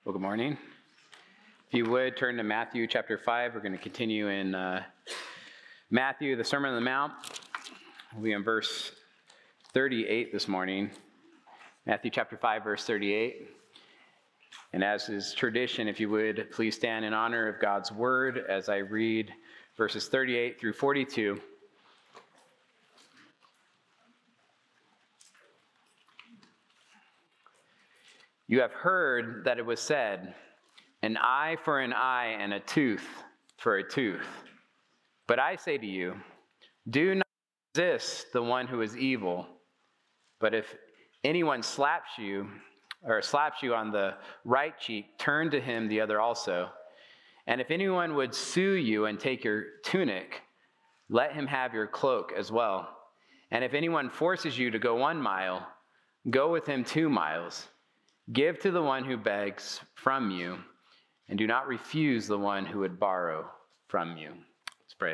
Well, good morning. If you would, turn to Matthew chapter 5. We're going to continue in Matthew, the Sermon on the Mount. We'll be in verse 38 this morning. Matthew chapter 5, verse 38. And as is tradition, if you would, please stand in honor of God's word as I read verses 38 through 42. You have heard that it was said, an eye for an eye and a tooth for a tooth. But I say to you, do not resist the one who is evil. But if anyone slaps you on the right cheek, turn to him the other also. And if anyone would sue you and take your tunic, let him have your cloak as well. And if anyone forces you to go 1 mile, go with him 2 miles. Give to the one who begs from you, and do not refuse the one who would borrow from you. Let's pray.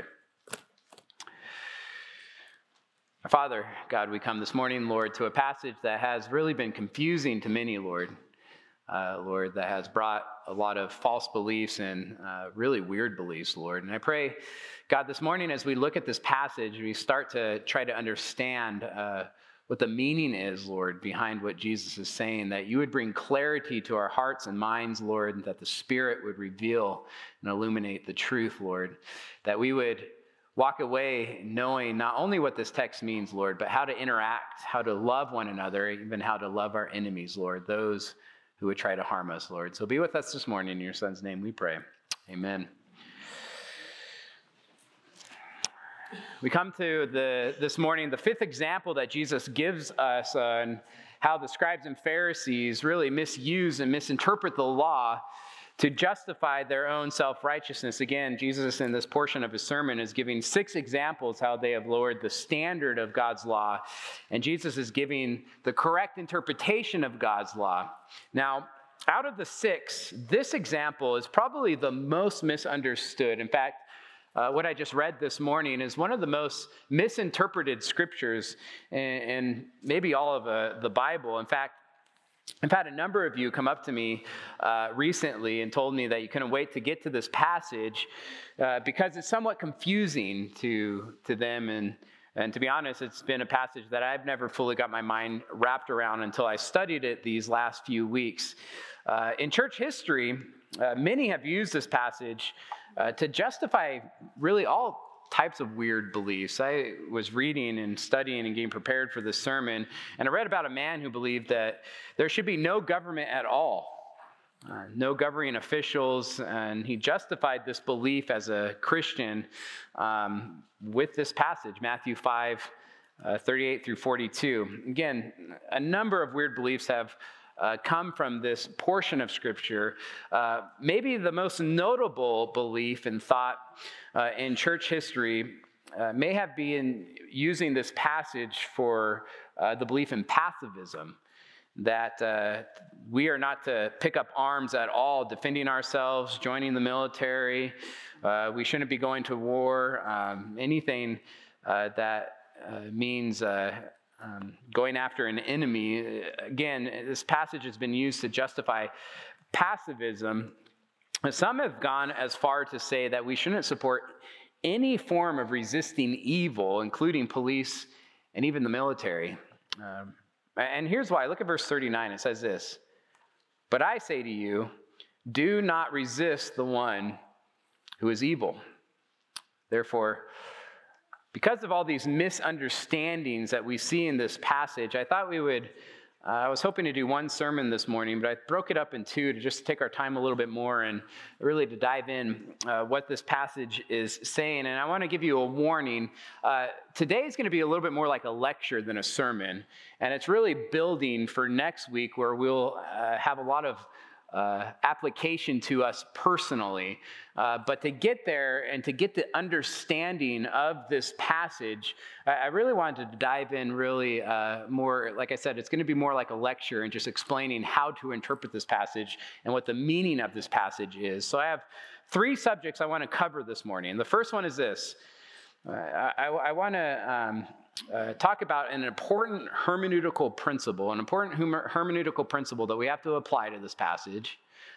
Our Father, God, we come this morning, Lord, to a passage that has really been confusing to many, Lord. Lord, that has brought a lot of false beliefs and really weird beliefs, Lord. And I pray, God, this morning as we look at this passage, we start to try to understand what the meaning is, Lord, behind what Jesus is saying, that you would bring clarity to our hearts and minds, Lord, and that the Spirit would reveal and illuminate the truth, Lord, that we would walk away knowing not only what this text means, Lord, but how to interact, how to love one another, even how to love our enemies, Lord, those who would try to harm us, Lord. So be with us this morning. In your Son's name we pray. Amen. We come to this morning, the fifth example that Jesus gives us on how the scribes and Pharisees really misuse and misinterpret the law to justify their own self-righteousness. Again, Jesus in this portion of his sermon is giving 6 examples how they have lowered the standard of God's law. And Jesus is giving the correct interpretation of God's law. Now, out of the 6, this example is probably the most misunderstood. In fact, what I just read this morning is one of the most misinterpreted scriptures in maybe all of the Bible. In fact, I've had a number of you come up to me recently and told me that you couldn't wait to get to this passage because it's somewhat confusing to them. And to be honest, it's been a passage that I've never fully got my mind wrapped around until I studied it these last few weeks. In church history, many have used this passage to justify really all types of weird beliefs. I was reading and studying and getting prepared for this sermon, and I read about a man who believed that there should be no government at all, no governing officials, and he justified this belief as a Christian with this passage, Matthew 5, 38 through 42. Again, a number of weird beliefs have come from this portion of Scripture. Maybe the most notable belief and thought in church history may have been using this passage for the belief in pacifism, that we are not to pick up arms at all, defending ourselves, joining the military. We shouldn't be going to war. Anything that means going after an enemy. Again, this passage has been used to justify pacifism. Some have gone as far to say that we shouldn't support any form of resisting evil, including police and even the military. And here's why. Look at verse 39. It says this, "But I say to you, do not resist the one who is evil. Therefore, because of all these misunderstandings that we see in this passage, I thought I was hoping to do one sermon this morning, but I broke it up in 2 to just take our time a little bit more and really to dive in what this passage is saying. And I want to give you a warning. Today is going to be a little bit more like a lecture than a sermon. And it's really building for next week where we'll have a lot of application to us personally. But to get there and to get the understanding of this passage, I really wanted to dive in really more, like I said, it's going to be more like a lecture and just explaining how to interpret this passage and what the meaning of this passage is. So I have 3 subjects I want to cover this morning. The first one is this. I want to talk about an important hermeneutical principle that we have to apply to this passage.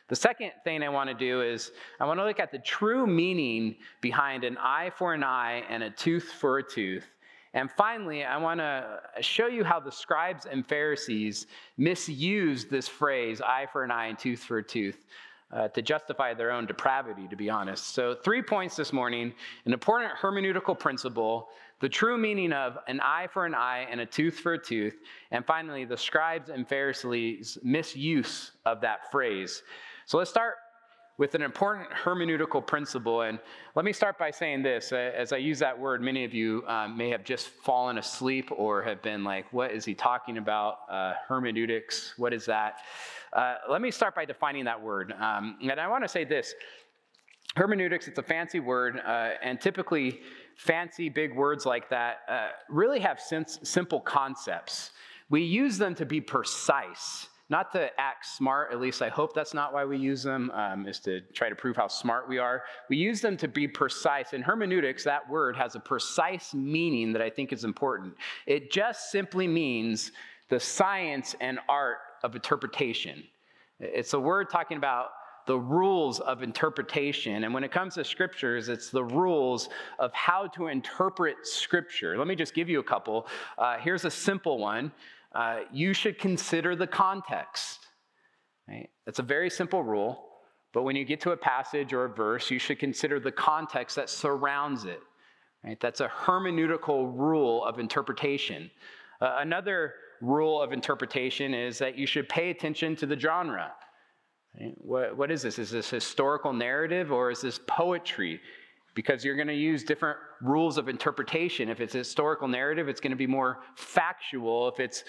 The second thing I want to do is I want to look at the true meaning behind an eye for an eye and a tooth for a tooth. And finally, I want to show you how the scribes and Pharisees misused this phrase, eye for an eye and tooth for a tooth, to justify their own depravity, to be honest. So 3 points this morning: an important hermeneutical principle, the true meaning of an eye for an eye and a tooth for a tooth, and finally, the scribes and Pharisees' misuse of that phrase. So let's start with an important hermeneutical principle. And let me start by saying this. As I use that word, many of you may have just fallen asleep or have been like, what is he talking about? Hermeneutics, what is that? Let me start by defining that word. And I want to say this. Hermeneutics, it's a fancy word, and typically fancy big words like that really have simple concepts. We use them to be precise, not to act smart. At least I hope that's not why we use them, is to try to prove how smart we are. We use them to be precise. In hermeneutics, that word has a precise meaning that I think is important. It just simply means the science and art of interpretation. It's a word talking about the rules of interpretation. And when it comes to scriptures, it's the rules of how to interpret scripture. Let me just give you a couple. Here's a simple one. You should consider the context. Right? That's a very simple rule, but when you get to a passage or a verse, you should consider the context that surrounds it. Right? That's a hermeneutical rule of interpretation. Another rule of interpretation is that you should pay attention to the genre. Right? What is this? Is this historical narrative or is this poetry? Because you're going to use different rules of interpretation. If it's a historical narrative, it's going to be more factual. If it's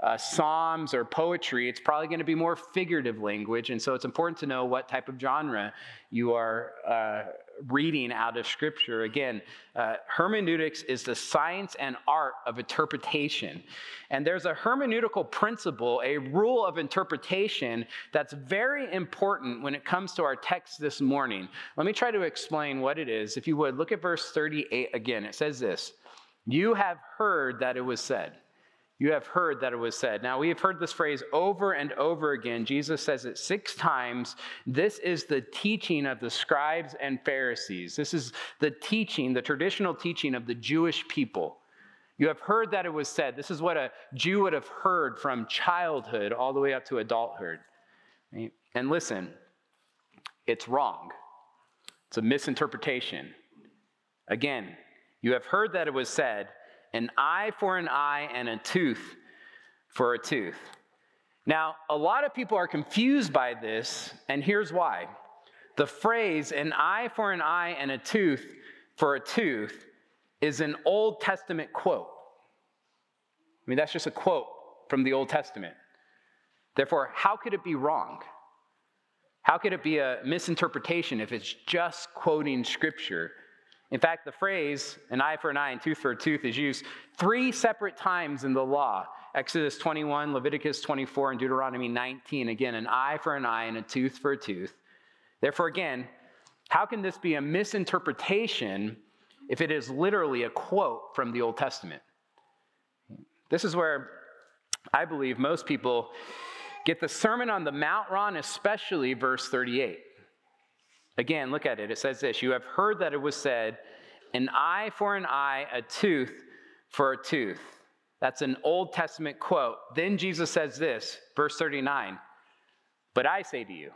psalms or poetry, it's probably going to be more figurative language. And so it's important to know what type of genre you are reading out of Scripture. Again, hermeneutics is the science and art of interpretation. And there's a hermeneutical principle, a rule of interpretation that's very important when it comes to our text this morning. Let me try to explain what it is. If you would, look at verse 38 again. It says this: "You have heard that it was said." You have heard that it was said. Now, we have heard this phrase over and over again. Jesus says it 6 times. This is the teaching of the scribes and Pharisees. This is the teaching, the traditional teaching of the Jewish people. You have heard that it was said. This is what a Jew would have heard from childhood all the way up to adulthood. Right? And listen, it's wrong. It's a misinterpretation. Again, you have heard that it was said, an eye for an eye and a tooth for a tooth. Now, a lot of people are confused by this, and here's why. The phrase, an eye for an eye and a tooth for a tooth, is an Old Testament quote. I mean, that's just a quote from the Old Testament. Therefore, how could it be wrong? How could it be a misinterpretation if it's just quoting Scripture? In fact, the phrase, an eye for an eye and tooth for a tooth, is used 3 separate times in the law. Exodus 21, Leviticus 24, and Deuteronomy 19. Again, an eye for an eye and a tooth for a tooth. Therefore, again, how can this be a misinterpretation if it is literally a quote from the Old Testament? This is where I believe most people get the Sermon on the Mount wrong, especially verse 38. Again, look at it. It says this: "You have heard that it was said, an eye for an eye, a tooth for a tooth." That's an Old Testament quote. Then Jesus says this, verse 39, "But I say to you."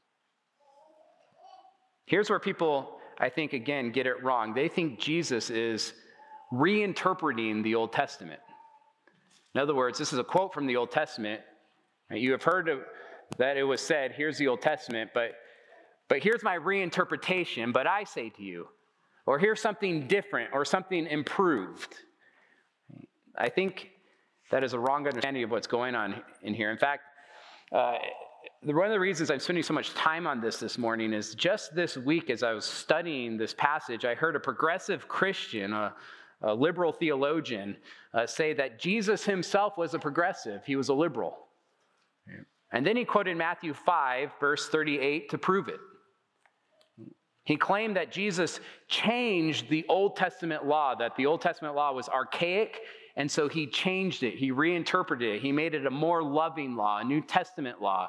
Here's where people, I think, again, get it wrong. They think Jesus is reinterpreting the Old Testament. In other words, this is a quote from the Old Testament. You have heard that it was said, here's the Old Testament, but here's my reinterpretation, but I say to you. Or here's something different or something improved. I think that is a wrong understanding of what's going on in here. In fact, one of the reasons I'm spending so much time on this morning is just this week as I was studying this passage, I heard a progressive Christian, a liberal theologian, say that Jesus himself was a progressive. He was a liberal. And then he quoted Matthew 5, verse 38 to prove it. He claimed that Jesus changed the Old Testament law, that the Old Testament law was archaic, and so he changed it. He reinterpreted it. He made it a more loving law, a New Testament law.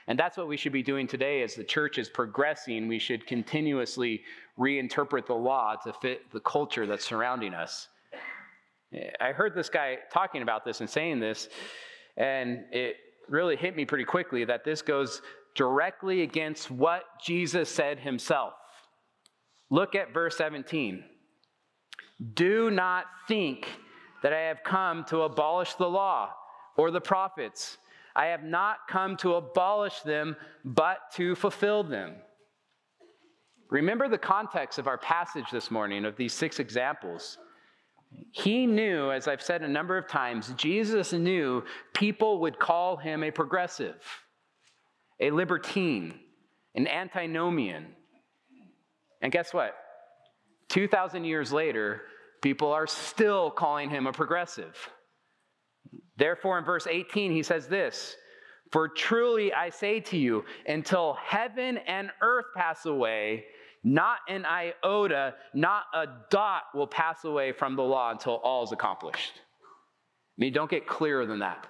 And that's what we should be doing today as the church is progressing. We should continuously reinterpret the law to fit the culture that's surrounding us. I heard this guy talking about this and saying this, and it really hit me pretty quickly that this goes directly against what Jesus said himself. Look at verse 17. Do not think that I have come to abolish the law or the prophets. I have not come to abolish them, but to fulfill them. Remember the context of our passage this morning of these 6 examples. He knew, as I've said a number of times, Jesus knew people would call him a progressive, a libertine, an antinomian. And guess what? 2,000 years later, people are still calling him a progressive. Therefore, in verse 18, he says this, "For truly I say to you, until heaven and earth pass away, not an iota, not a dot will pass away from the law until all is accomplished." I mean, don't get clearer than that.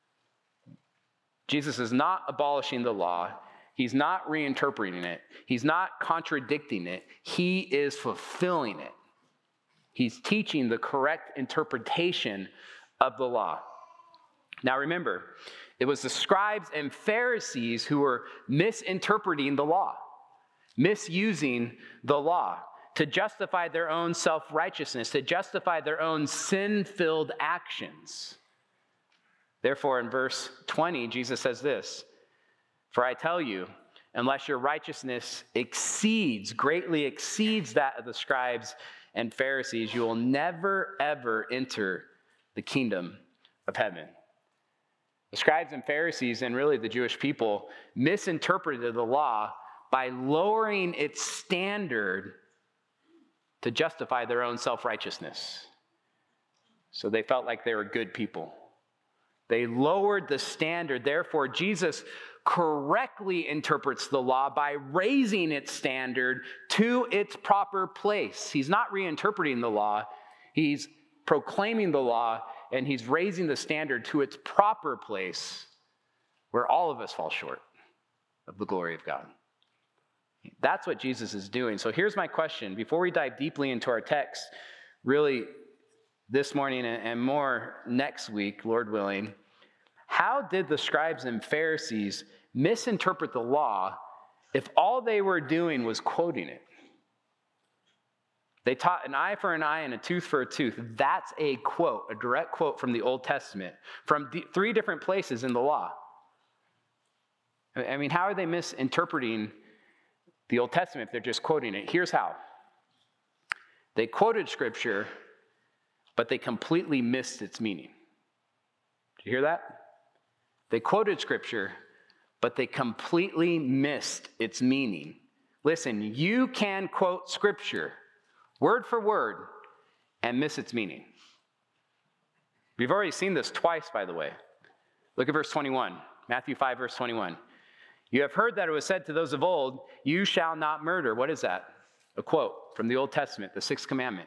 Jesus is not abolishing the law. He's not reinterpreting it. He's not contradicting it. He is fulfilling it. He's teaching the correct interpretation of the law. Now remember, it was the scribes and Pharisees who were misinterpreting the law, misusing the law to justify their own self-righteousness, to justify their own sin-filled actions. Therefore, in verse 20, Jesus says this, "For I tell you, unless your righteousness greatly exceeds that of the scribes and Pharisees, you will never, ever enter the kingdom of heaven." The scribes and Pharisees, and really the Jewish people, misinterpreted the law by lowering its standard to justify their own self-righteousness. So they felt like they were good people. They lowered the standard. Therefore, Jesus correctly interprets the law by raising its standard to its proper place. He's not reinterpreting the law. He's proclaiming the law, and he's raising the standard to its proper place where all of us fall short of the glory of God. That's what Jesus is doing. So here's my question. Before we dive deeply into our text, really this morning and more next week, Lord willing, how did the scribes and Pharisees misinterpret the law if all they were doing was quoting it? They taught an eye for an eye and a tooth for a tooth. That's a quote, a direct quote from the Old Testament, from 3 different places in the law. I mean, how are they misinterpreting the Old Testament if they're just quoting it? Here's how. They quoted Scripture, but they completely missed its meaning. Did you hear that? They quoted Scripture, but they completely missed its meaning. Listen, you can quote Scripture word for word and miss its meaning. We've already seen this twice, by the way. Look at verse 21, Matthew 5, verse 21. "You have heard that it was said to those of old, 'You shall not murder.'" What is that? A quote from the Old Testament, the 6th commandment.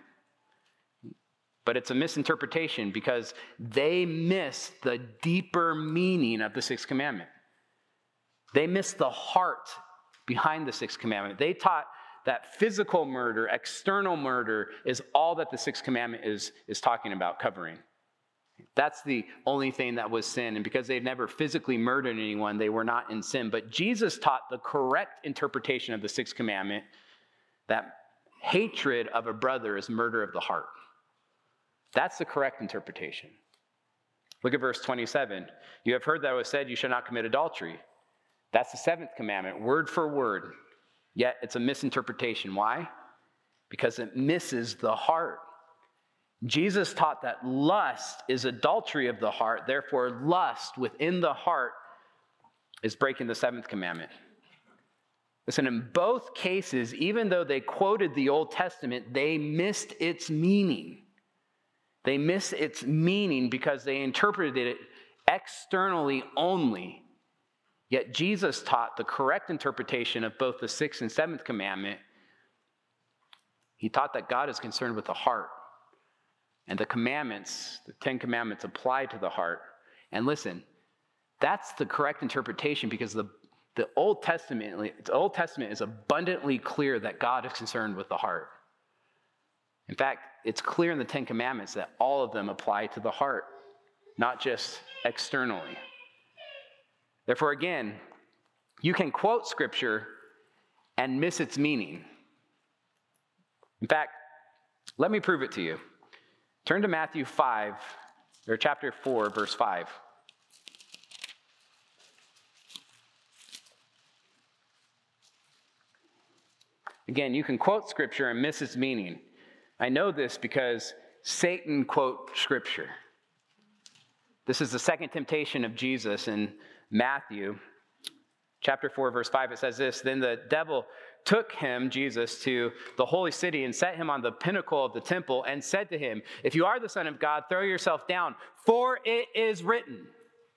But it's a misinterpretation because they missed the deeper meaning of the 6th commandment. They missed the heart behind the 6th commandment. They taught that physical murder, external murder, is all that the 6th commandment is talking about covering. That's the only thing that was sin. And because they'd never physically murdered anyone, they were not in sin. But Jesus taught the correct interpretation of the 6th commandment, that hatred of a brother is murder of the heart. That's the correct interpretation. Look at verse 27. "You have heard that it was said, 'You shall not commit adultery.' That's the 7th commandment, word for word. Yet it's a misinterpretation. Why? Because it misses the heart. Jesus taught that lust is adultery of the heart. Therefore, lust within the heart is breaking the 7th commandment. Listen, in both cases, even though they quoted the Old Testament, they missed its meaning. They missed its meaning because they interpreted it externally only. Yet Jesus taught the correct interpretation of both the 6th and 7th commandment. He taught that God is concerned with the heart. And the commandments, the 10 commandments, apply to the heart. And listen, that's the correct interpretation because the the Old Testament is abundantly clear that God is concerned with the heart. In fact, it's clear in the Ten Commandments that all of them apply to the heart, not just externally. Therefore, again, you can quote Scripture and miss its meaning. In fact, let me prove it to you. Turn to Matthew 5, or chapter 4, verse 5. Again, you can quote Scripture and miss its meaning. I know this because Satan quotes Scripture. This is the second temptation of Jesus in Matthew. Chapter 4, verse 5, it says this, "Then the devil took him, Jesus, to the holy city and set him on the pinnacle of the temple and said to him, 'If you are the Son of God, throw yourself down, for it is written.'"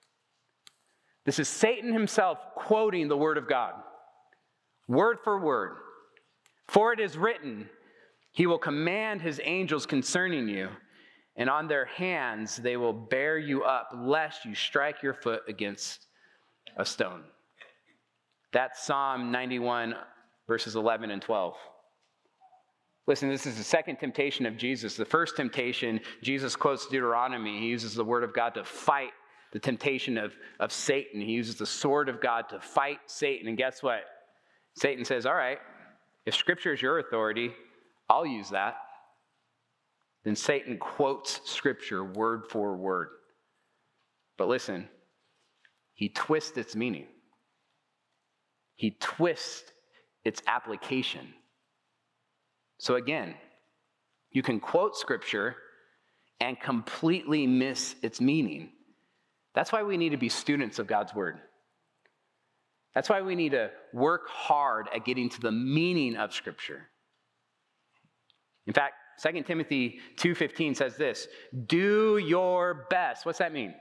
This is Satan himself quoting the word of God, word for word. "For it is written, he will command his angels concerning you, and on their hands they will bear you up, lest you strike your foot against a stone." That's Psalm 91, verses 11 and 12. Listen, this is the second temptation of Jesus. The first temptation, Jesus quotes Deuteronomy. He uses the word of God to fight the temptation of Satan. He uses the sword of God to fight Satan. And guess what? Satan says, all right, if Scripture is your authority, I'll use that. Then Satan quotes Scripture word for word. But listen, he twists its meaning. He twists its application. So again, you can quote Scripture and completely miss its meaning. That's why we need to be students of God's Word. That's why we need to work hard at getting to the meaning of Scripture. In fact, 2 Timothy 2:15 says this, "Do your best." What's that mean?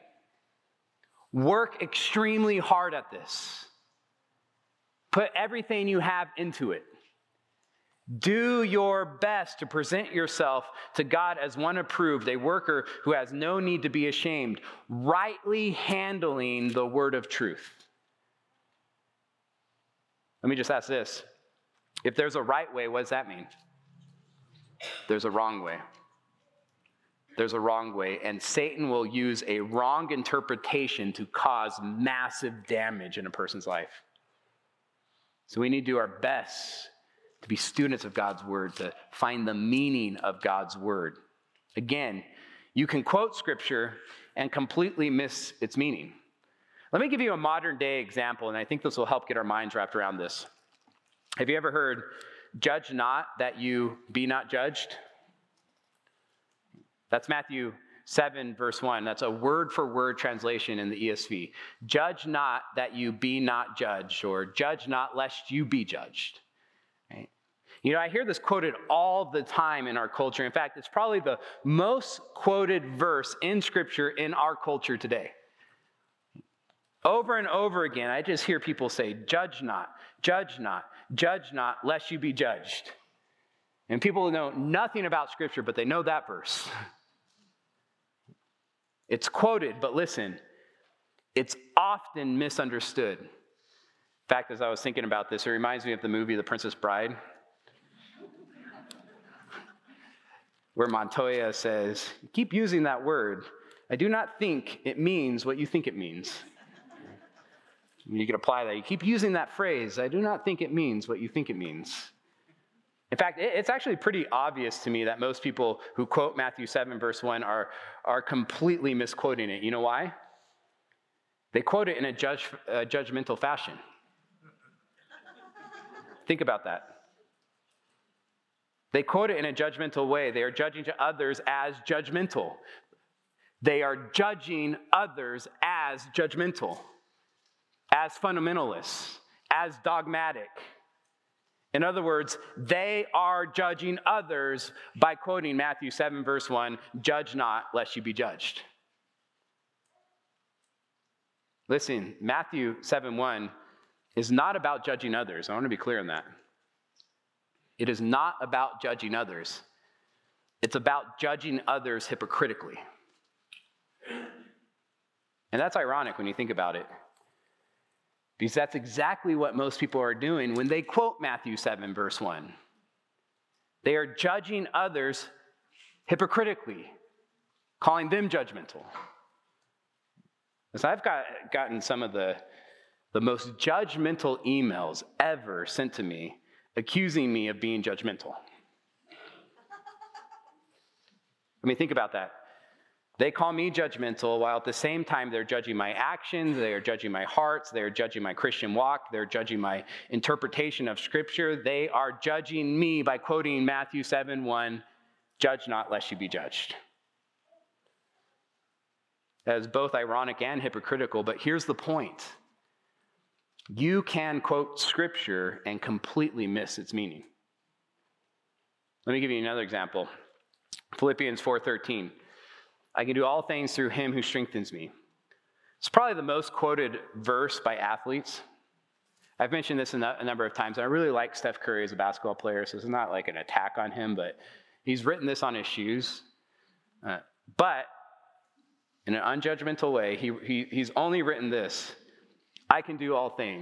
Work extremely hard at this. Put everything you have into it. Do your best to present yourself to God as one approved, a worker who has no need to be ashamed, rightly handling the word of truth. Let me just ask this. If there's a right way, what does that mean? There's a wrong way. There's a wrong way, and Satan will use a wrong interpretation to cause massive damage in a person's life. So we need to do our best to be students of God's word, to find the meaning of God's word. Again, you can quote Scripture and completely miss its meaning. Let me give you a modern day example, and I think this will help get our minds wrapped around this. Have you ever heard, "Judge not that you be not judged"? That's Matthew 7, verse 1. That's a word-for-word translation in the ESV. "Judge not that you be not judged," or "Judge not lest you be judged." Right? You know, I hear this quoted all the time in our culture. In fact, it's probably the most quoted verse in Scripture in our culture today. Over and over again, I just hear people say, "Judge not, judge not, judge not, lest you be judged." And people know nothing about Scripture, but they know that verse. It's quoted, but listen, it's often misunderstood. In fact, as I was thinking about this, it reminds me of the movie The Princess Bride, where Montoya says, "You keep using that word. I do not think it means what you think it means." You can apply that. You keep using that phrase. "I do not think it means what you think it means." In fact, it's actually pretty obvious to me that most people who quote Matthew 7, verse 1 are completely misquoting it. You know why? They quote it in a judgmental fashion. Think about that. They quote it in a judgmental way. They are judging to others as judgmental. They are judging others as judgmental, as fundamentalists, as dogmatic. In other words, they are judging others by quoting Matthew 7, verse 1, "Judge not, lest you be judged." Listen, Matthew 7:1 is not about judging others. I want to be clear on that. It is not about judging others. It's about judging others hypocritically. And that's ironic when you think about it. Because that's exactly what most people are doing when they quote Matthew 7, verse 1. They are judging others hypocritically, calling them judgmental. So I've gotten some of the most judgmental emails ever sent to me accusing me of being judgmental. I mean, think about that. They call me judgmental while at the same time they're judging my actions, they are judging my hearts, they are judging my Christian walk, they're judging my interpretation of Scripture. They are judging me by quoting Matthew 7:1, "Judge not lest you be judged." That is both ironic and hypocritical, but here's the point. You can quote Scripture and completely miss its meaning. Let me give you another example. Philippians 4:13. I can do all things through him who strengthens me. It's probably the most quoted verse by athletes. I've mentioned this a number of times. I really like Steph Curry as a basketball player, so it's not like an attack on him, but he's written this on his shoes. But in an unjudgmental way, he's only written this: I can do all things, ...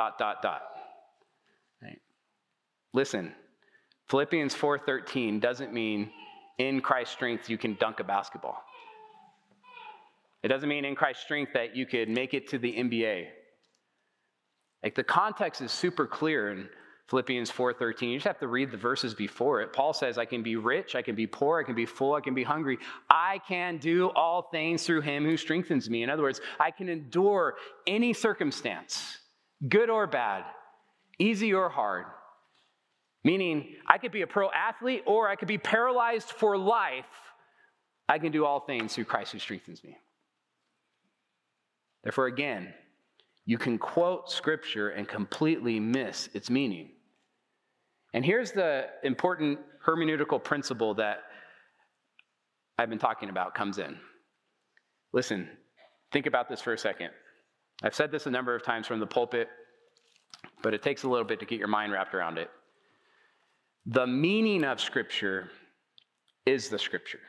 Right? Listen, Philippians 4:13 doesn't mean in Christ's strength you can dunk a basketball. It doesn't mean in Christ's strength that you could make it to the NBA. Like, the context is super clear in Philippians 4:13. You just have to read the verses before it. Paul says, I can be rich, I can be poor, I can be full, I can be hungry. I can do all things through him who strengthens me. In other words, I can endure any circumstance, good or bad, easy or hard. Meaning, I could be a pro athlete or I could be paralyzed for life. I can do all things through Christ who strengthens me. Therefore, again, you can quote Scripture and completely miss its meaning. And here's the important hermeneutical principle that I've been talking about comes in. Listen, think about this for a second. I've said this a number of times from the pulpit, but it takes a little bit to get your mind wrapped around it. The meaning of Scripture is the Scripture.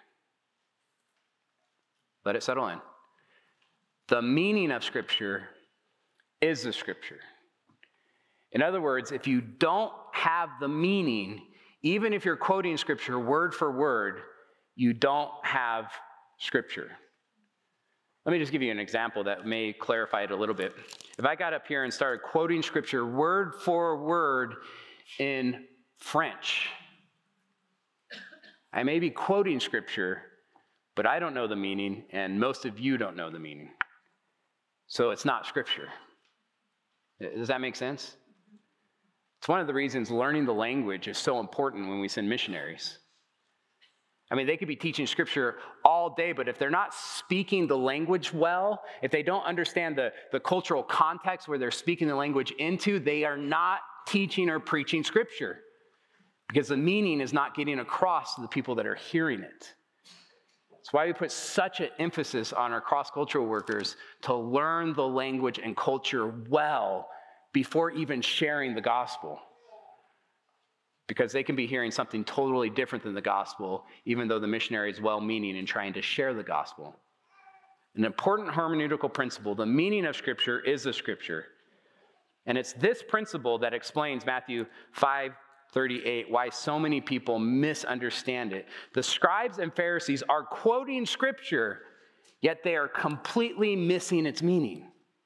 Let it settle in. The meaning of Scripture is the Scripture. In other words, if you don't have the meaning, even if you're quoting Scripture word for word, you don't have Scripture. Let me just give you an example that may clarify it a little bit. If I got up here and started quoting Scripture word for word in French, I may be quoting Scripture, but I don't know the meaning, and most of you don't know the meaning. So it's not Scripture. Does that make sense? It's one of the reasons learning the language is so important when we send missionaries. I mean, they could be teaching Scripture all day, but if they're not speaking the language well, if they don't understand the cultural context where they're speaking the language into, they are not teaching or preaching Scripture, because the meaning is not getting across to the people that are hearing it. That's why we put such an emphasis on our cross-cultural workers to learn the language and culture well before even sharing the gospel. Because they can be hearing something totally different than the gospel, even though the missionary is well-meaning in trying to share the gospel. An important hermeneutical principle: the meaning of Scripture is the Scripture. And it's this principle that explains Matthew 5:38, why so many people misunderstand it. The scribes and Pharisees are quoting Scripture, yet they are completely missing its meaning.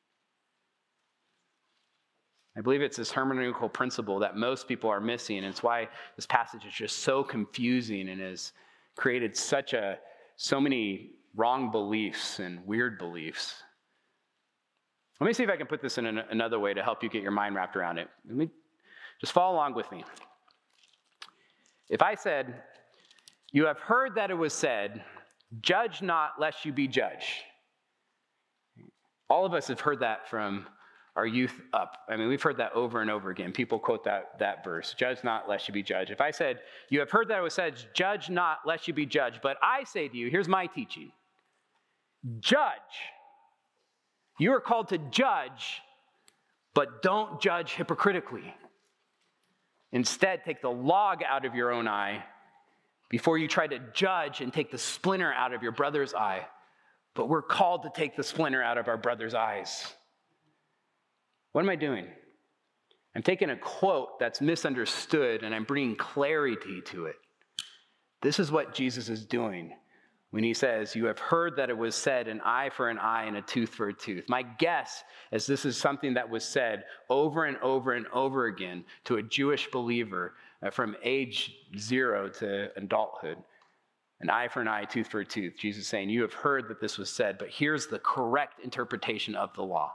I believe it's this hermeneutical principle that most people are missing, and it's why this passage is just so confusing and has created so many wrong beliefs and weird beliefs. Let me see if I can put this in another way to help you get your mind wrapped around it. Just follow along with me. If I said, you have heard that it was said, judge not lest you be judged. All of us have heard that from our youth up. I mean, we've heard that over and over again. People quote that verse, judge not lest you be judged. If I said, you have heard that it was said, judge not lest you be judged, but I say to you, here's my teaching, judge. You are called to judge, but don't judge hypocritically. Instead, take the log out of your own eye before you try to judge and take the splinter out of your brother's eye. But we're called to take the splinter out of our brother's eyes. What am I doing? I'm taking a quote that's misunderstood and I'm bringing clarity to it. This is what Jesus is doing when he says, you have heard that it was said, an eye for an eye and a tooth for a tooth. My guess is this is something that was said over and over and over again to a Jewish believer from age 0 to adulthood. An eye for an eye, tooth for a tooth. Jesus is saying, you have heard that this was said, but here's the correct interpretation of the law.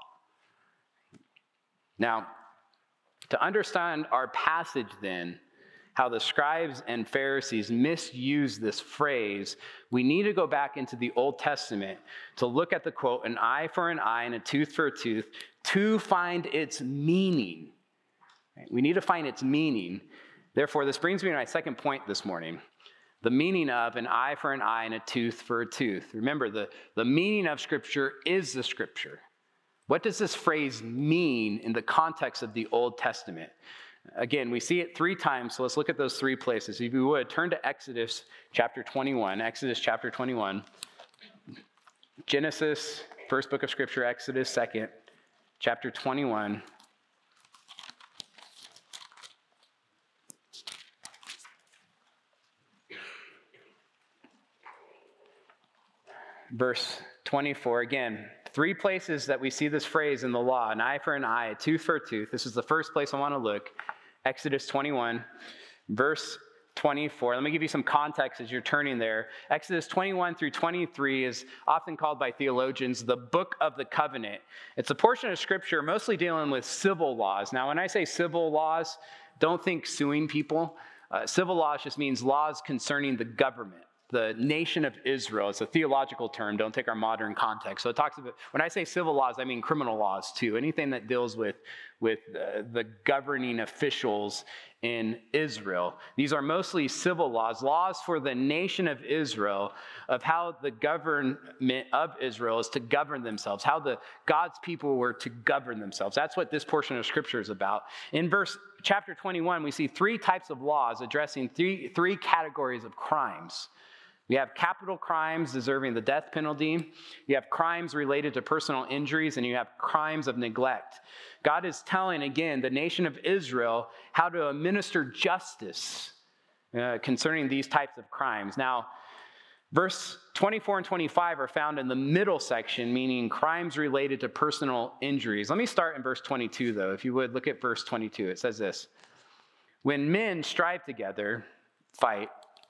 Now, to understand our passage then, how the scribes and Pharisees misuse this phrase, we need to go back into the Old Testament to look at the quote, an eye for an eye and a tooth for a tooth, to find its meaning. We need to find its meaning. Therefore, this brings me to my second point this morning. The meaning of an eye for an eye and a tooth for a tooth. Remember, the meaning of Scripture is the Scripture. What does this phrase mean in the context of the Old Testament? Again, we see it 3 times, so let's look at those 3 places. If you would, turn to Exodus chapter 21. Exodus chapter 21. Genesis, first book of Scripture, Exodus, second, chapter 21. Verse 24, again, 3 places that we see this phrase in the law, an eye for an eye, a tooth for a tooth. This is the first place I want to look. Exodus 21, verse 24. Let me give you some context as you're turning there. Exodus 21 through 23 is often called by theologians the book of the covenant. It's a portion of Scripture mostly dealing with civil laws. Now, when I say civil laws, don't think suing people. Civil laws just means laws concerning the government. The nation of Israel. It's a theological term. Don't take our modern context. So it talks about, when I say civil laws, I mean criminal laws too. Anything that deals with the governing officials in Israel. These are mostly civil laws, laws for the nation of Israel, of how the government of Israel is to govern themselves, how God's people were to govern themselves. That's what this portion of Scripture is about. In chapter 21, we see 3 types of laws addressing three categories of crimes. We have capital crimes deserving the death penalty. You have crimes related to personal injuries, and you have crimes of neglect. God is telling, again, the nation of Israel how to administer justice concerning these types of crimes. Now, verse 24 and 25 are found in the middle section, meaning crimes related to personal injuries. Let me start in verse 22, though. If you would, look at verse 22. It says this: when men strive together, fight,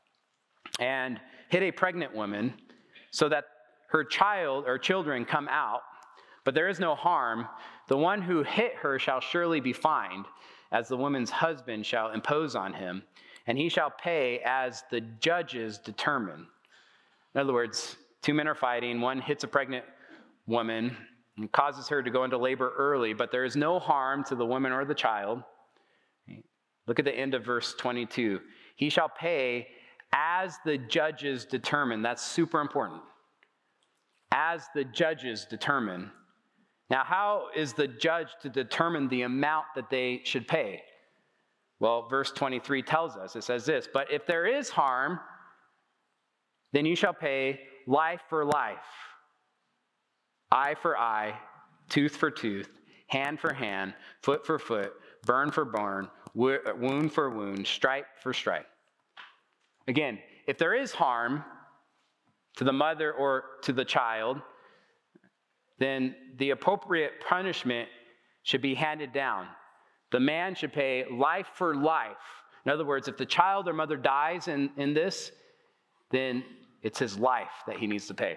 and hit a pregnant woman so that her child or children come out, but there is no harm, the one who hit her shall surely be fined, as the woman's husband shall impose on him, and he shall pay as the judges determine. In other words, 2 men are fighting, one hits a pregnant woman and causes her to go into labor early, but there is no harm to the woman or the child. Look at the end of verse 22. He shall pay as the judges determine. That's super important. As the judges determine. Now, how is the judge to determine the amount that they should pay? Well, verse 23 tells us. It says this: but if there is harm, then you shall pay life for life, eye for eye, tooth for tooth, hand for hand, foot for foot, burn for burn, wound for wound, stripe for stripe. Again, if there is harm to the mother or to the child, then the appropriate punishment should be handed down. The man should pay life for life. In other words, if the child or mother dies in this, then it's his life that he needs to pay.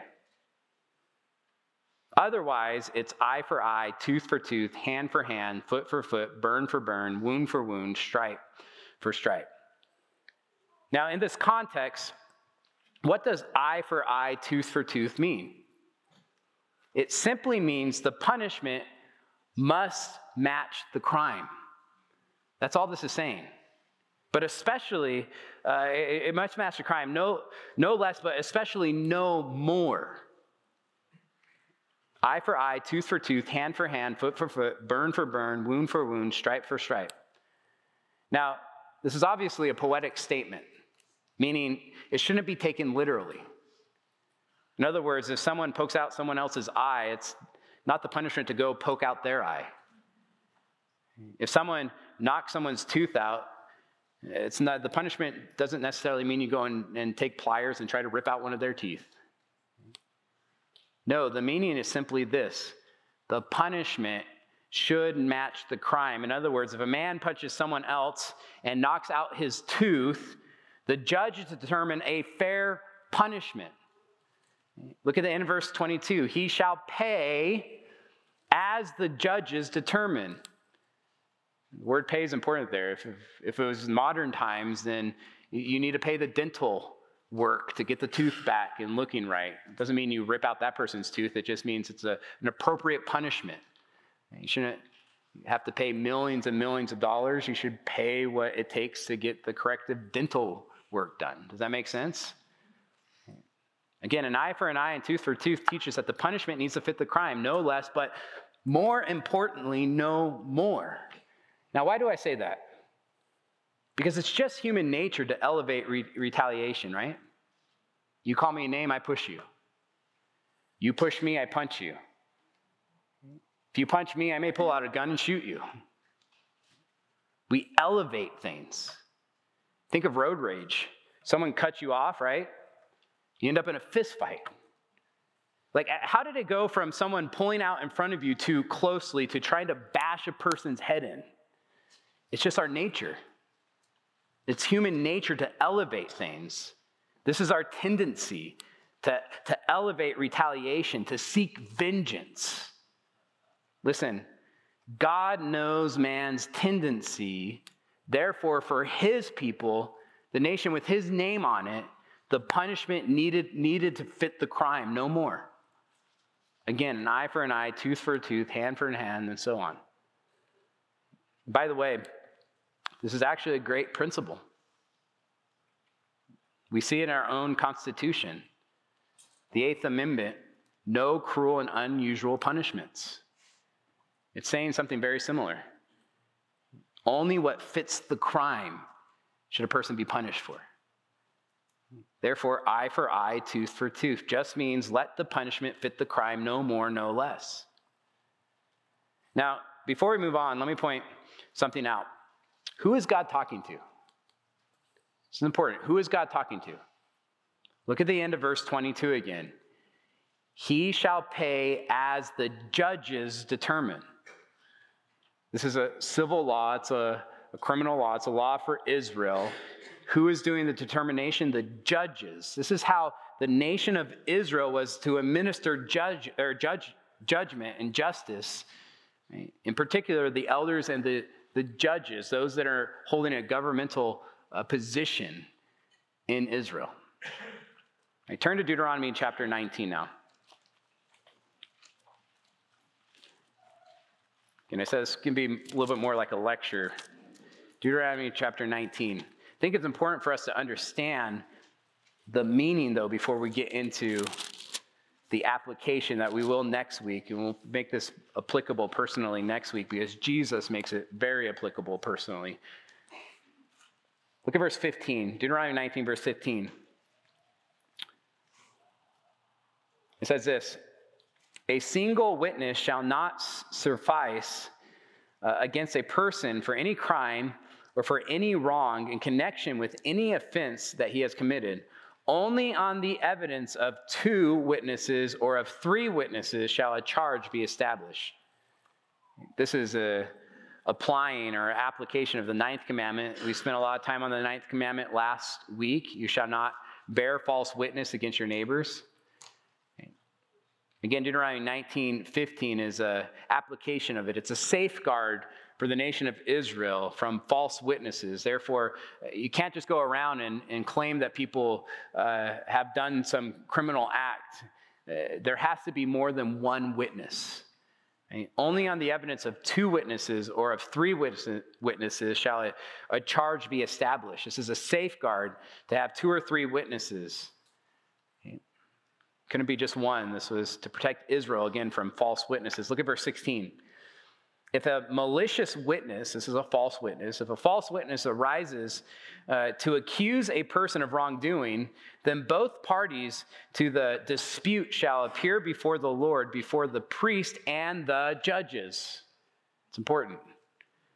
Otherwise, it's eye for eye, tooth for tooth, hand for hand, foot for foot, burn for burn, wound for wound, stripe for stripe. Now, in this context, what does eye for eye, tooth for tooth mean? It simply means the punishment must match the crime. That's all this is saying. But especially, it must match the crime. No less, but especially no more. Eye for eye, tooth for tooth, hand for hand, foot for foot, burn for burn, wound for wound, stripe for stripe. Now, this is obviously a poetic statement, meaning it shouldn't be taken literally. In other words, if someone pokes out someone else's eye, it's not the punishment to go poke out their eye. If someone knocks someone's tooth out, it's not, the punishment doesn't necessarily mean you go and take pliers and try to rip out one of their teeth. No, the meaning is simply this: the punishment should match the crime. In other words, if a man punches someone else and knocks out his tooth, the judge is to determine a fair punishment. Look at the end of verse 22. He shall pay as the judges determine. The word pay is important there. If it was modern times, then you need to pay the dental work to get the tooth back and looking right. It doesn't mean you rip out that person's tooth. It just means it's an appropriate punishment. You shouldn't have to pay millions and millions of dollars. You should pay what it takes to get the corrective dental work done. Does that make sense? Again, an eye for an eye and tooth for tooth teaches that the punishment needs to fit the crime, no less, but more importantly, no more. Now, why do I say that? Because it's just human nature to elevate retaliation, right? You call me a name, I push you. You push me, I punch you. If you punch me, I may pull out a gun and shoot you. We elevate things. Think of road rage. Someone cuts you off, right? You end up in a fist fight. Like, how did it go from someone pulling out in front of you too closely to trying to bash a person's head in? It's just our nature. It's human nature to elevate things. This is our tendency to elevate retaliation, to seek vengeance. Listen, God knows man's tendency. Therefore, for his people, the nation with his name on it, the punishment needed to fit the crime, no more. Again, an eye for an eye, tooth for a tooth, hand for a hand, and so on. By the way, this is actually a great principle. We see in our own Constitution, the Eighth Amendment, no cruel and unusual punishments. It's saying something very similar. Only what fits the crime should a person be punished for. Therefore, eye for eye, tooth for tooth just means let the punishment fit the crime, no more, no less. Now, before we move on, let me point something out. Who is God talking to? This is important. Who is God talking to? Look at the end of verse 22 again. He shall pay as the judges determine. This is a civil law. It's a criminal law. It's a law for Israel. Who is doing the determination? The judges. This is how the nation of Israel was to administer judgment and justice. Right? In particular, the elders and the judges, those that are holding a governmental position in Israel. Right, turn to Deuteronomy chapter 19 now. And it says it can be a little bit more like a lecture. Deuteronomy chapter 19. I think it's important for us to understand the meaning, though, before we get into the application that we will next week. And we'll make this applicable personally next week because Jesus makes it very applicable personally. Look at verse 15. Deuteronomy 19, verse 15. It says this: a single witness shall not suffice against a person for any crime or for any wrong in connection with any offense that he has committed. Only on the evidence of 2 witnesses or of 3 witnesses shall a charge be established. This is applying or application of the 9th commandment. We spent a lot of time on the 9th commandment last week. You shall not bear false witness against your neighbors. Again, Deuteronomy 19:15 is an application of it. It's a safeguard for the nation of Israel from false witnesses. Therefore, you can't just go around and claim that people have done some criminal act. There has to be more than one witness. Right? Only on the evidence of 2 witnesses or of 3 witnesses shall a charge be established. This is a safeguard to have 2 or 3 witnesses. Couldn't be just one. This was to protect Israel, again, from false witnesses. Look at verse 16. If a malicious witness, this is a false witness, if a false witness arises to accuse a person of wrongdoing, then both parties to the dispute shall appear before the Lord, before the priest and the judges. It's important.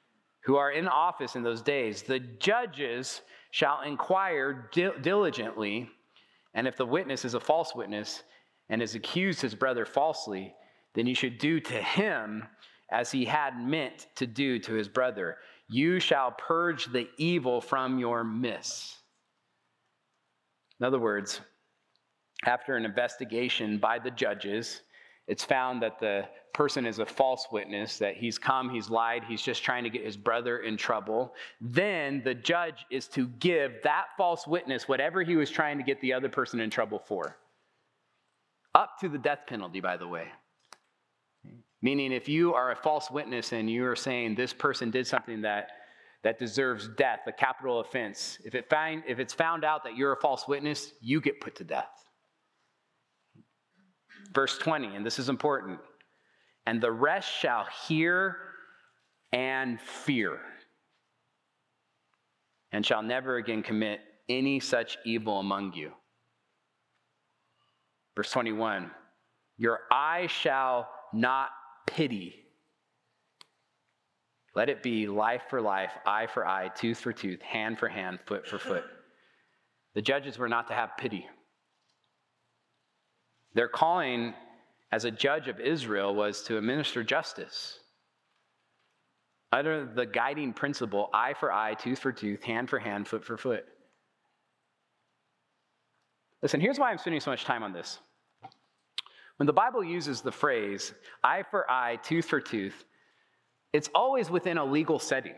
who are in office in those days, the judges shall inquire diligently, and if the witness is a false witness and has accused his brother falsely, then you should do to him as he had meant to do to his brother. You shall purge the evil from your midst. In other words, after an investigation by the judges, it's found that the person is a false witness, that he's lied, he's just trying to get his brother in trouble. Then the judge is to give that false witness whatever he was trying to get the other person in trouble for. Up to the death penalty, by the way. Meaning if you are a false witness and you are saying this person did something that deserves death, a capital offense, if it's found out that you're a false witness, you get put to death. Verse 20, and this is important. And the rest shall hear and fear, and shall never again commit any such evil among you. Verse 21, your eye shall not pity. Let it be life for life, eye for eye, tooth for tooth, hand for hand, foot for foot. The judges were not to have pity. Their calling as a judge of Israel was to administer justice. Under the guiding principle, eye for eye, tooth for tooth, hand for hand, foot for foot. Listen, here's why I'm spending so much time on this. When the Bible uses the phrase, eye for eye, tooth for tooth, it's always within a legal setting.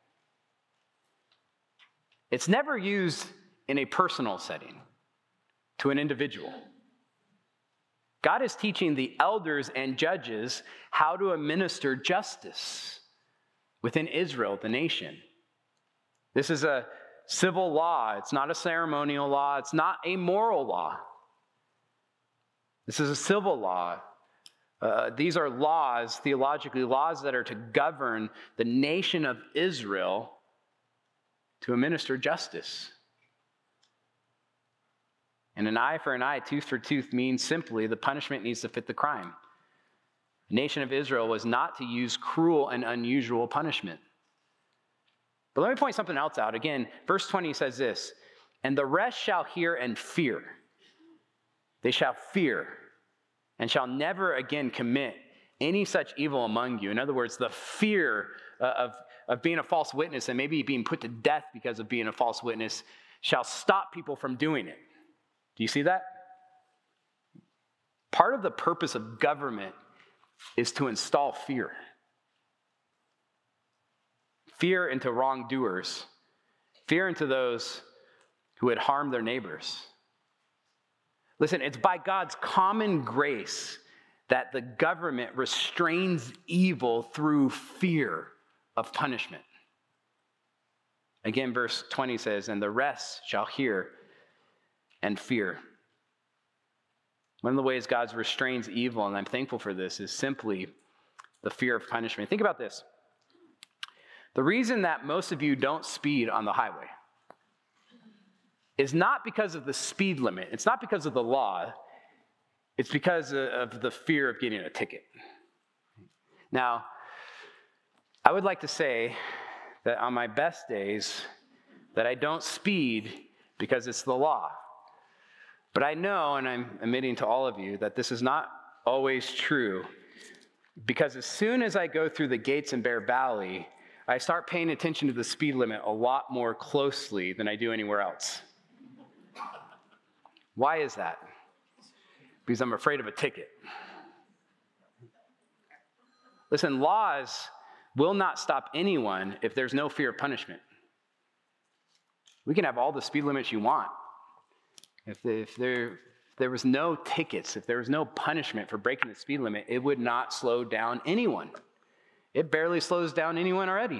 It's never used in a personal setting to an individual. God is teaching the elders and judges how to administer justice within Israel, the nation. This is a civil law. It's not a ceremonial law. It's not a moral law. This is a civil law. These are laws, theologically, laws that are to govern the nation of Israel to administer justice. And an eye for an eye, tooth for tooth means simply the punishment needs to fit the crime. The nation of Israel was not to use cruel and unusual punishment. But let me point something else out. Again, verse 20 says this, and the rest shall hear and fear. They shall fear and shall never again commit any such evil among you. In other words, the fear of being a false witness and maybe being put to death because of being a false witness shall stop people from doing it. Do you see that? Part of the purpose of government is to install fear. Fear into wrongdoers. Fear into those who would harm their neighbors. Listen, it's by God's common grace that the government restrains evil through fear of punishment. Again, verse 20 says, and the rest shall hear and fear. One of the ways God restrains evil, and I'm thankful for this, is simply the fear of punishment. Think about this. The reason that most of you don't speed on the highway is not because of the speed limit. It's not because of the law. It's because of the fear of getting a ticket. Now, I would like to say that on my best days that I don't speed because it's the law. But I know, and I'm admitting to all of you, that this is not always true, because as soon as I go through the gates in Bear Valley, I start paying attention to the speed limit a lot more closely than I do anywhere else. Why is that? Because I'm afraid of a ticket. Listen, laws will not stop anyone if there's no fear of punishment. We can have all the speed limits you want. If there was no tickets, if there was no punishment for breaking the speed limit, it would not slow down anyone. It barely slows down anyone already.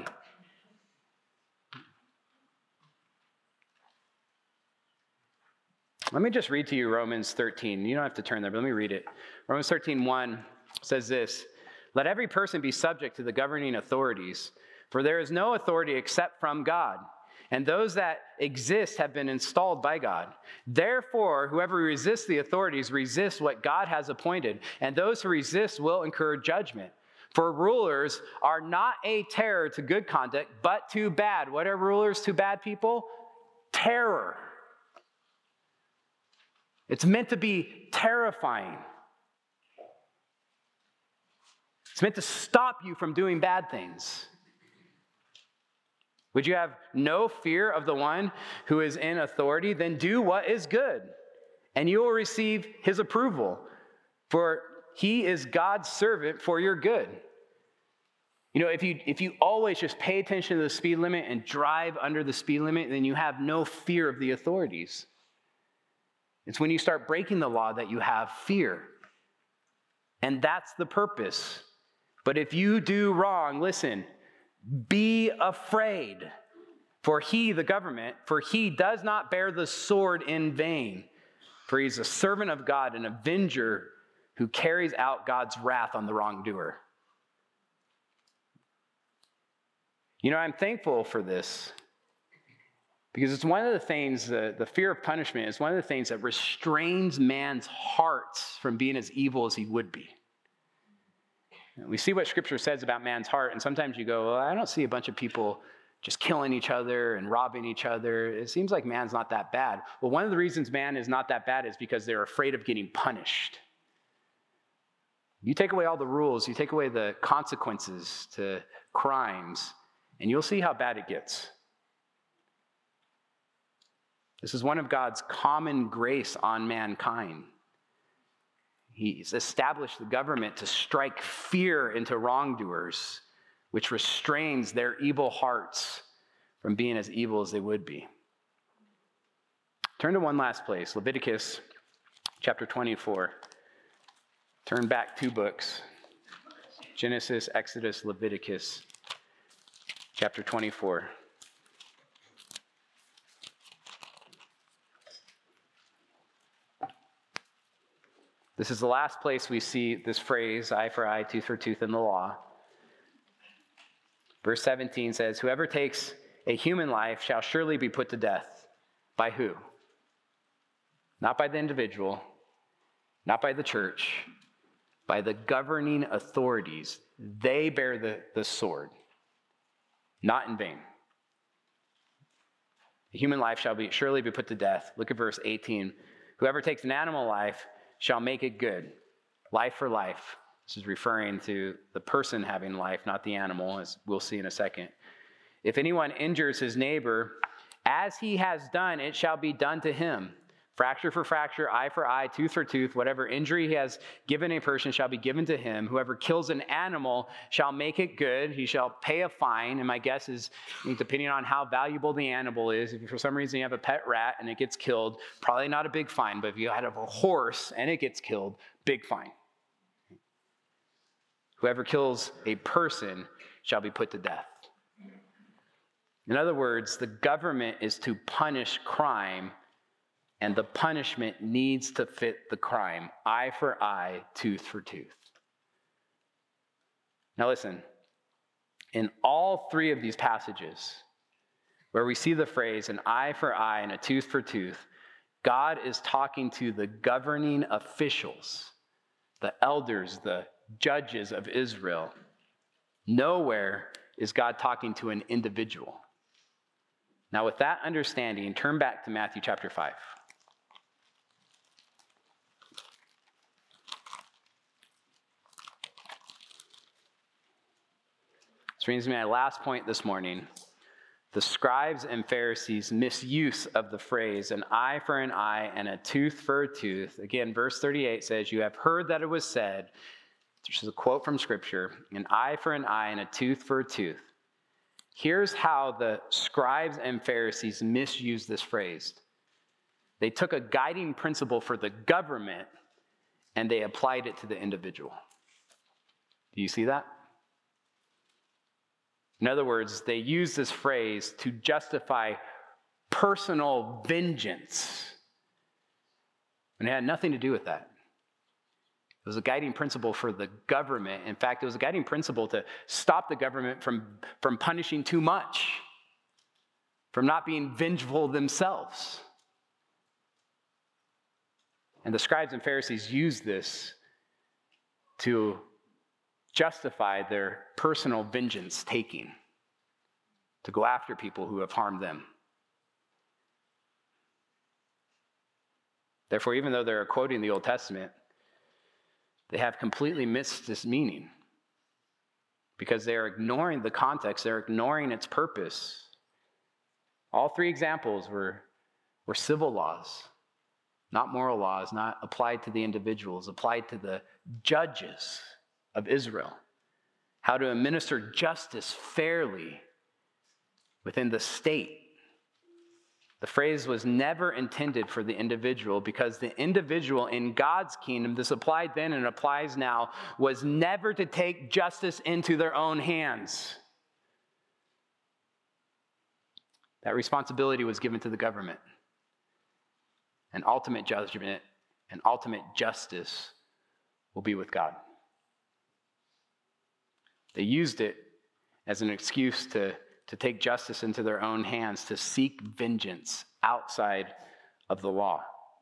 Let me just read to you Romans 13. You don't have to turn there, but let me read it. Romans 13:1 says this, let every person be subject to the governing authorities, for there is no authority except from God. And those that exist have been installed by God. Therefore, whoever resists the authorities resists what God has appointed, and those who resist will incur judgment. For rulers are not a terror to good conduct, but to bad. What are rulers to bad people? Terror. It's meant to be terrifying. It's meant to stop you from doing bad things. Would you have no fear of the one who is in authority? Then do what is good, and you will receive his approval, for he is God's servant for your good. You know, if you always just pay attention to the speed limit and drive under the speed limit, then you have no fear of the authorities. It's when you start breaking the law that you have fear. And that's the purpose. But if you do wrong, listen, be afraid. For he, the government, for he does not bear the sword in vain. For he's a servant of God, an avenger who carries out God's wrath on the wrongdoer. You know, I'm thankful for this because it's one of the things, the fear of punishment is one of the things that restrains man's hearts from being as evil as he would be. We see what Scripture says about man's heart, and sometimes you go, well, I don't see a bunch of people just killing each other and robbing each other. It seems like man's not that bad. Well, one of the reasons man is not that bad is because they're afraid of getting punished. You take away all the rules, you take away the consequences to crimes, and you'll see how bad it gets. This is one of God's common grace on mankind. He's established the government to strike fear into wrongdoers, which restrains their evil hearts from being as evil as they would be. Turn to one last place, Leviticus chapter 24. Turn back 2 books, Genesis, Exodus, Leviticus chapter 24. This is the last place we see this phrase, eye for eye, tooth for tooth in the law. Verse 17 says, whoever takes a human life shall surely be put to death. By who? Not by the individual, not by the church, by the governing authorities. They bear the sword, not in vain. A human life shall surely be put to death. Look at verse 18. Whoever takes an animal life shall make it good. Life for life. This is referring to the person having life, not the animal, as we'll see in a second. If anyone injures his neighbor, as he has done, it shall be done to him. Fracture for fracture, eye for eye, tooth for tooth, whatever injury he has given a person shall be given to him. Whoever kills an animal shall make it good. He shall pay a fine. And my guess is, depending on how valuable the animal is, if for some reason you have a pet rat and it gets killed, probably not a big fine. But if you had a horse and it gets killed, big fine. Whoever kills a person shall be put to death. In other words, the government is to punish crime, and the punishment needs to fit the crime. Eye for eye, tooth for tooth. Now listen, in all 3 of these passages, where we see the phrase an eye for eye and a tooth for tooth, God is talking to the governing officials, the elders, the judges of Israel. Nowhere is God talking to an individual. Now, with that understanding, turn back to Matthew chapter 5. This brings me to my last point this morning. The scribes and Pharisees' misuse of the phrase an eye for an eye and a tooth for a tooth. Again, verse 38 says, you have heard that it was said, this is a quote from Scripture, an eye for an eye and a tooth for a tooth. Here's how the scribes and Pharisees misused this phrase. They took a guiding principle for the government and they applied it to the individual. Do you see that? In other words, they used this phrase to justify personal vengeance. And it had nothing to do with that. It was a guiding principle for the government. In fact, it was a guiding principle to stop the government from punishing too much, from not being vengeful themselves. And the scribes and Pharisees used this to justify their personal vengeance taking, to go after people who have harmed them. Therefore, even though they're quoting the Old Testament, they have completely missed this meaning because they're ignoring the context, they're ignoring its purpose. All three examples were civil laws, not moral laws, not applied to the individuals, applied to the judges of Israel. How to administer justice fairly within the state. The phrase was never intended for the individual because the individual in God's kingdom, this applied then and applies now, was never to take justice into their own hands. That responsibility was given to the government. And ultimate judgment and ultimate justice will be with God. They used it as an excuse to take justice into their own hands, to seek vengeance outside of the law.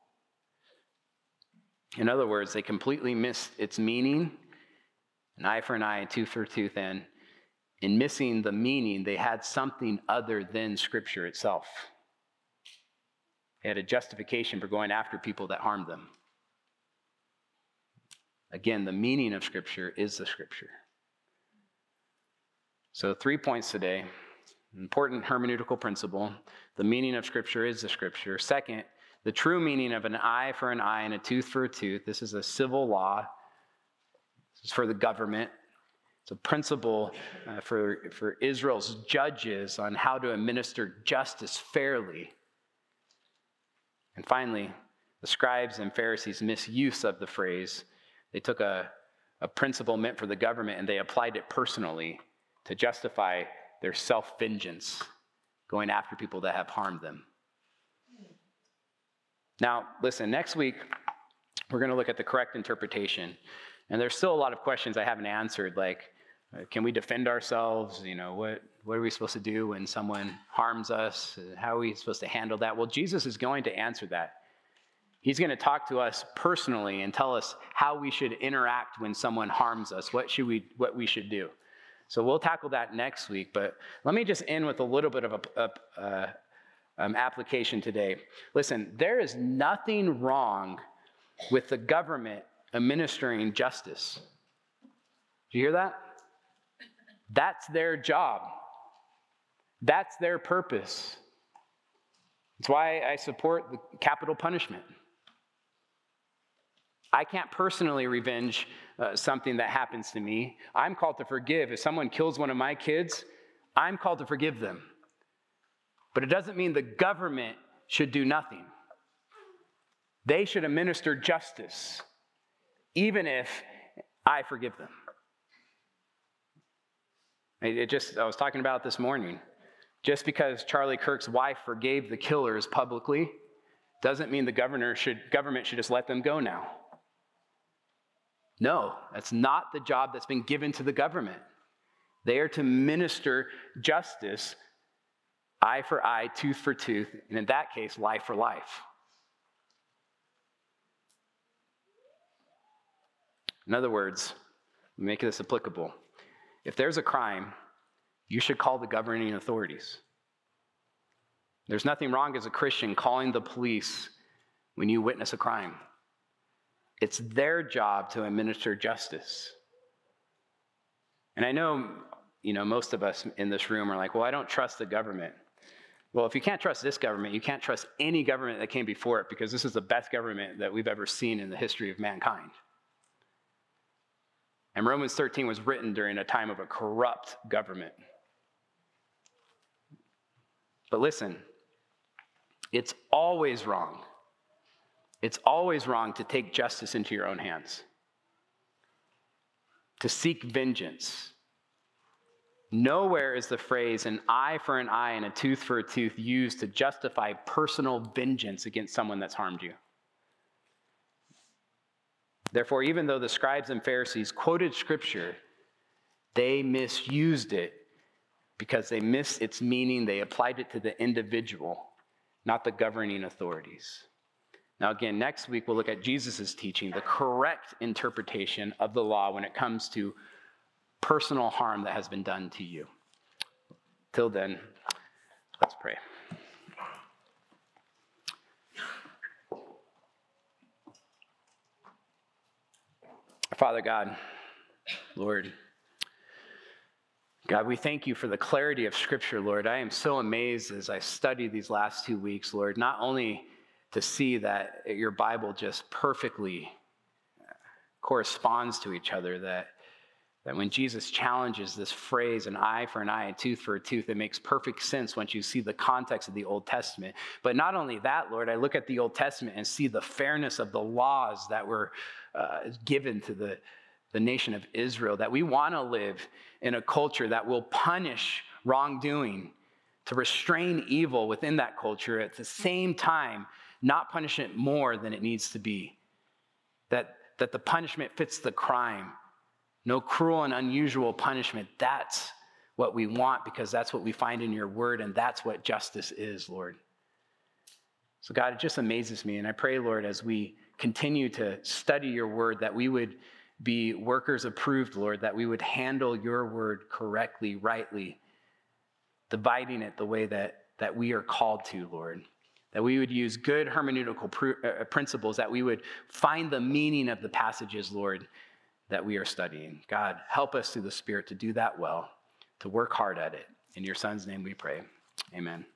In other words, they completely missed its meaning, an eye for an eye, tooth for a tooth, and in missing the meaning, they had something other than Scripture itself. They had a justification for going after people that harmed them. Again, the meaning of Scripture is the Scripture. So 3 points today. Important hermeneutical principle. The meaning of Scripture is the Scripture. Second, the true meaning of an eye for an eye and a tooth for a tooth. This is a civil law. This is for the government. It's a principle for Israel's judges on how to administer justice fairly. And finally, the scribes and Pharisees' misuse of the phrase. They took a principle meant for the government and they applied it personally to justify their self-vengeance, going after people that have harmed them. Now, listen, next week, we're going to look at the correct interpretation. And there's still a lot of questions I haven't answered, like, can we defend ourselves? What are we supposed to do when someone harms us? How are we supposed to handle that? Well, Jesus is going to answer that. He's going to talk to us personally and tell us how we should interact when someone harms us, what we should do. So we'll tackle that next week, but let me just end with a little bit of application today. Listen, there is nothing wrong with the government administering justice. Do you hear that? That's their job. That's their purpose. That's why I support the capital punishment. I can't personally revenge something that happens to me. I'm called to forgive. If someone kills one of my kids, I'm called to forgive them. But it doesn't mean the government should do nothing. They should administer justice, even if I forgive them. I was talking about it this morning. Just because Charlie Kirk's wife forgave the killers publicly doesn't mean the government should just let them go now. No, that's not the job that's been given to the government. They are to minister justice, eye for eye, tooth for tooth, and in that case, life for life. In other words, make this applicable. If there's a crime, you should call the governing authorities. There's nothing wrong as a Christian calling the police when you witness a crime. It's their job to administer justice. And I know, most of us in this room are like, well, I don't trust the government. Well, if you can't trust this government, you can't trust any government that came before it, because this is the best government that we've ever seen in the history of mankind. And Romans 13 was written during a time of a corrupt government. But listen, it's always wrong. It's always wrong to take justice into your own hands, to seek vengeance. Nowhere is the phrase an eye for an eye and a tooth for a tooth used to justify personal vengeance against someone that's harmed you. Therefore, even though the scribes and Pharisees quoted Scripture, they misused it because they missed its meaning. They applied it to the individual, not the governing authorities. Now, again, next week we'll look at Jesus' teaching, the correct interpretation of the law when it comes to personal harm that has been done to you. Till then, let's pray. Father God, Lord, God, we thank you for the clarity of Scripture, Lord. I am so amazed as I study these last 2 weeks, Lord, not only to see that your Bible just perfectly corresponds to each other, that when Jesus challenges this phrase, an eye for an eye, a tooth for a tooth, it makes perfect sense once you see the context of the Old Testament. But not only that, Lord, I look at the Old Testament and see the fairness of the laws that were given to the nation of Israel, that we want to live in a culture that will punish wrongdoing, to restrain evil within that culture, at the same time, not punish it more than it needs to be. That the punishment fits the crime. No cruel and unusual punishment. That's what we want, because that's what we find in your word, and that's what justice is, Lord. So God, it just amazes me, and I pray, Lord, as we continue to study your word, that we would be workers approved, Lord, that we would handle your word correctly, rightly, dividing it the way that we are called to, Lord. That we would use good hermeneutical principles, that we would find the meaning of the passages, Lord, that we are studying. God, help us through the Spirit to do that well, to work hard at it. In your Son's name we pray. Amen.